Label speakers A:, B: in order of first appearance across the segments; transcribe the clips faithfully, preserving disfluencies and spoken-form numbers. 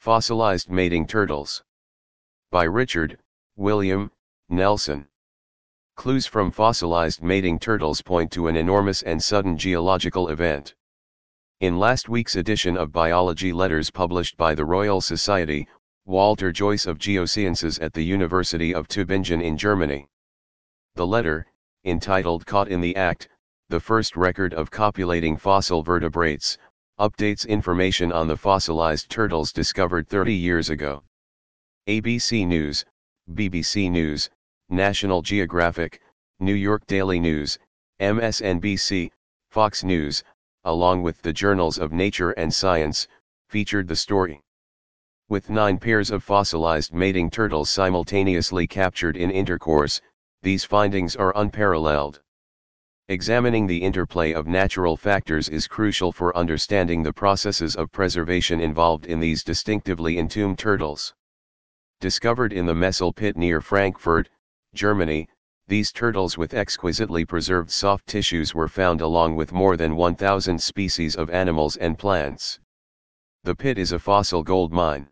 A: Fossilized Mating Turtles. By Richard, William, Nelson. Clues from fossilized mating turtles point to an enormous and sudden geological event. In last week's edition of Biology Letters published by the Royal Society, Walter Joyce of Geosciences at the University of Tübingen in Germany. The letter, entitled Caught in the Act, the first record of copulating fossil vertebrates, updates information on the fossilized turtles discovered thirty years ago. A B C News, B B C News, National Geographic, New York Daily News, M S N B C, Fox News, along with the journals of Nature and Science, featured the story. With nine pairs of fossilized mating turtles simultaneously captured in intercourse, these findings are unparalleled. Examining the interplay of natural factors is crucial for understanding the processes of preservation involved in these distinctively entombed turtles. Discovered in the Messel pit near Frankfurt, Germany, these turtles with exquisitely preserved soft tissues were found along with more than one thousand species of animals and plants. The pit is a fossil gold mine.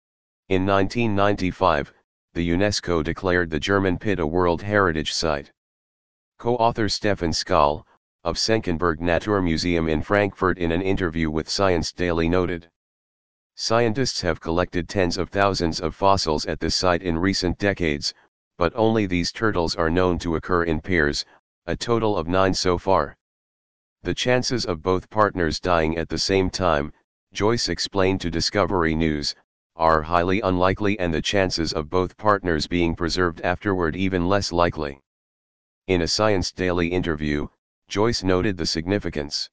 A: In nineteen ninety-five, the UNESCO declared the German pit a World Heritage Site. Co-author Stefan Skal, of Senckenberg Naturmuseum in Frankfurt, in an interview with Science Daily noted, "Scientists have collected tens of thousands of fossils at this site in recent decades, but only these turtles are known to occur in pairs, a total of nine so far. The chances of both partners dying at the same time," Joyce explained to Discovery News, "are highly unlikely, and the chances of both partners being preserved afterward even less likely." In a Science Daily interview, Joyce noted the significance.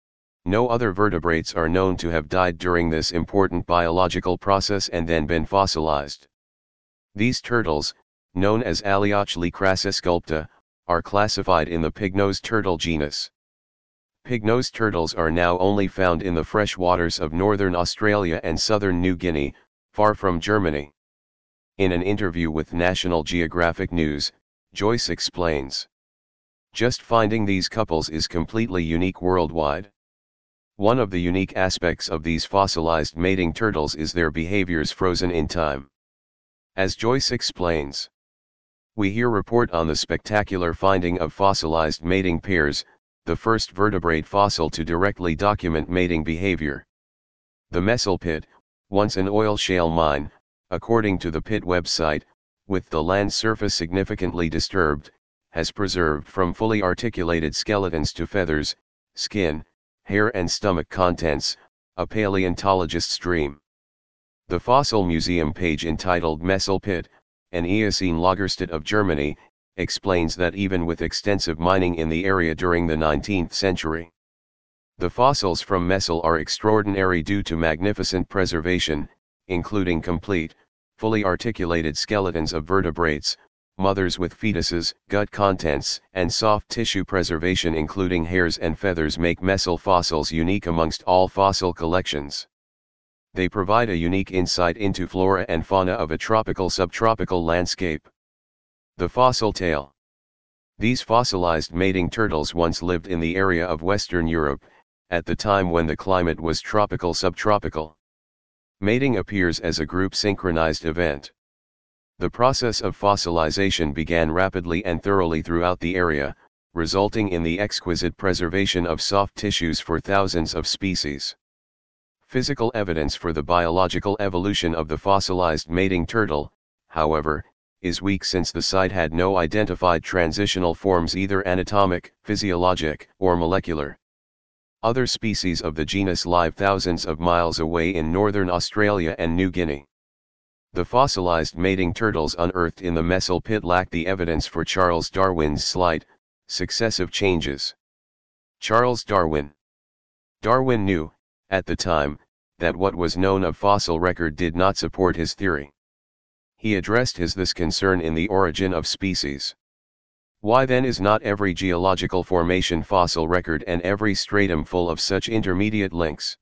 A: No other vertebrates are known to have died during this important biological process and then been fossilized. These turtles, known as Aliochli crassosculpta, are classified in the pig-nosed turtle genus. Pig-nosed turtles are now only found in the fresh waters of northern Australia and southern New Guinea, far from Germany. In an interview with National Geographic News, Joyce explains, "Just finding these couples is completely unique worldwide. One of the unique aspects of these fossilized mating turtles is their behaviors frozen in time." As Joyce explains, "We here report on the spectacular finding of fossilized mating pairs, the first vertebrate fossil to directly document mating behavior. The Messel pit, once an oil shale mine, according to the pit website, with the land surface significantly disturbed, has preserved from fully articulated skeletons to feathers, skin, hair and stomach contents, a paleontologist's dream." The Fossil Museum page entitled Messel Pit, an Eocene Lagerstätte of Germany, explains that even with extensive mining in the area during the nineteenth century, the fossils from Messel are extraordinary due to magnificent preservation, including complete, fully articulated skeletons of vertebrates, mothers with fetuses, gut contents, and soft tissue preservation including hairs and feathers make Messel fossils unique amongst all fossil collections. They provide a unique insight into flora and fauna of a tropical-subtropical landscape. The fossil tale. These fossilized mating turtles once lived in the area of Western Europe, at the time when the climate was tropical-subtropical. Mating appears as a group synchronized event. The process of fossilization began rapidly and thoroughly throughout the area, resulting in the exquisite preservation of soft tissues for thousands of species. Physical evidence for the biological evolution of the fossilized mating turtle, however, is weak since the site had no identified transitional forms, either anatomic, physiologic, or molecular. Other species of the genus live thousands of miles away in northern Australia and New Guinea. The fossilized mating turtles unearthed in the Messel pit lack the evidence for Charles Darwin's slight, successive changes. Charles Darwin. Darwin knew, at the time, that what was known of fossil record did not support his theory. He addressed his this concern in The Origin of Species. Why then is not every geological formation fossil record and every stratum full of such intermediate links?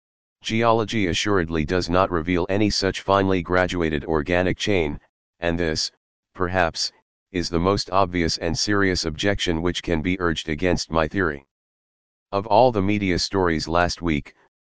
A: Geology assuredly does not reveal any such finely graduated organic chain, and this, perhaps, is the most obvious and serious objection which can be urged against my theory. Of all the media stories last week,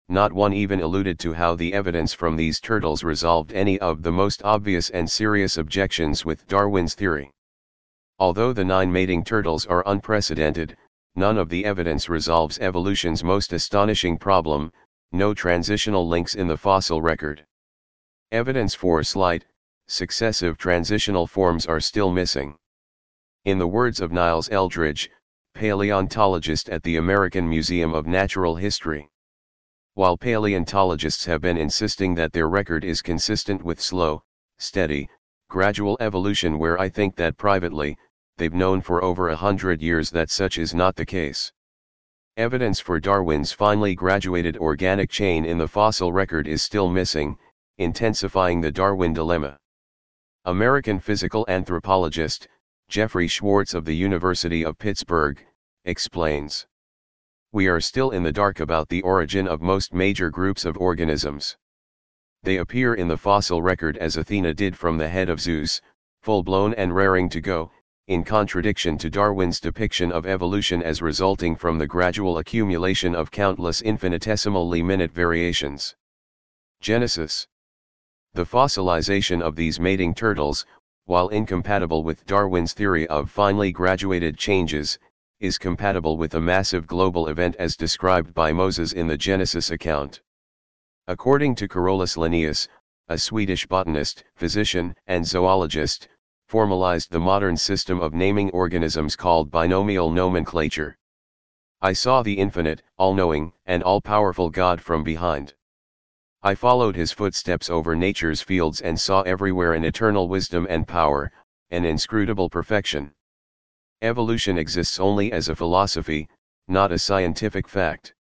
A: not one even alluded to how the evidence from these turtles resolved any of the most obvious and serious objections with Darwin's theory. Although the nine mating turtles are unprecedented, none of the evidence resolves evolution's most astonishing problem: no transitional links in the fossil record. Evidence for slight, successive transitional forms are still missing. In the words of Niles Eldredge, paleontologist at the American Museum of Natural History, while paleontologists have been insisting that their record is consistent with slow, steady, gradual evolution, where I think that privately, they've known for over a hundred years that such is not the case. Evidence for Darwin's finely graduated organic chain in the fossil record is still missing, intensifying the Darwin dilemma. American physical anthropologist, Jeffrey Schwartz of the University of Pittsburgh, explains: "We are still in the dark about the origin of most major groups of organisms. They appear in the fossil record as Athena did from the head of Zeus, full-blown and raring to go, in contradiction to Darwin's depiction of evolution as resulting from the gradual accumulation of countless infinitesimally minute variations." Genesis. The fossilization of these mating turtles, while incompatible with Darwin's theory of finely graduated changes, is compatible with a massive global event as described by Moses in the Genesis account. According to Carolus Linnaeus, a Swedish botanist, physician, and zoologist, formalized the modern system of naming organisms called binomial nomenclature. "I saw the infinite, all-knowing, and all-powerful God from behind. I followed his footsteps over nature's fields and saw everywhere an eternal wisdom and power, an inscrutable perfection. Evolution exists only as a philosophy, not a scientific fact.